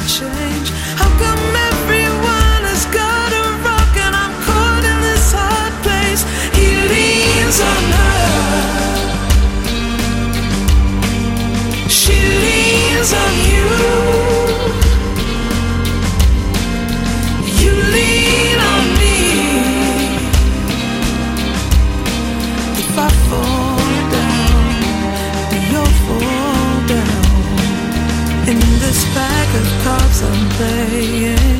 change? How come everyone has got a rock and I'm caught in this hard place? He leans on her, she leans on you. You lean on me. If I fall down, you'll fall down. In this pack of cards I'm playing,